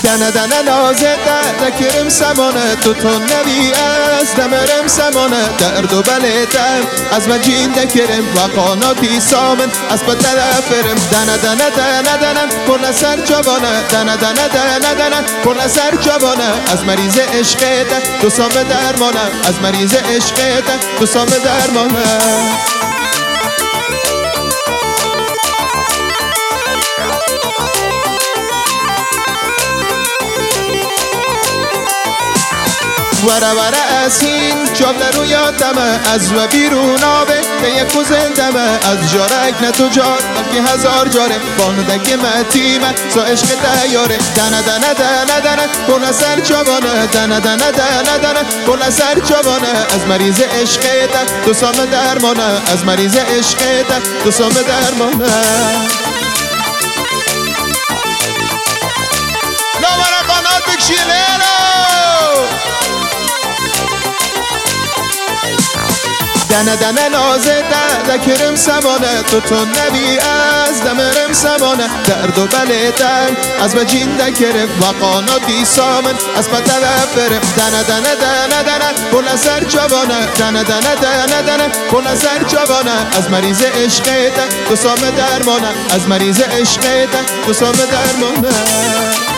دنه دنه نازه دکرم سمانه تو نبی از دمرم سمانه درد و بلیتم از مجین دکرم و قاناتی سامن از بطلفرم دنه دنه دنه دنه پر سر جوانه دنه دنه دنه دنه پر سر جوانه از مریض عشقته تو سام درمانه از مریض عشقته تو سام درمانه وره وره اسین جابله رو یادمه از و بیرون آبه به یک و زندمه از جارک نه تو جار بلکه هزار جاره باندک متیمه سا عشق دیاره دنه دنه دنه دنه پر سر جوانه دنه دنه دنه دنه پر سر جوانه از مریض عشقته تو سام درمانه از مریض عشقته تو سام درمانه نامرا قنات بکشیله دنه دنه نازه دکرم سمانه تو نبی از دمرم سمانه درد و بلیتم از مجین دکرم و قاناتی سامن از بطلفرم دنه دنه دنه دنه پر سر جوانه دنه دنه دنه دنه پر سر جوانه از مریض عشقته تو سام درمانه از مریض عشقته تو سام درمانه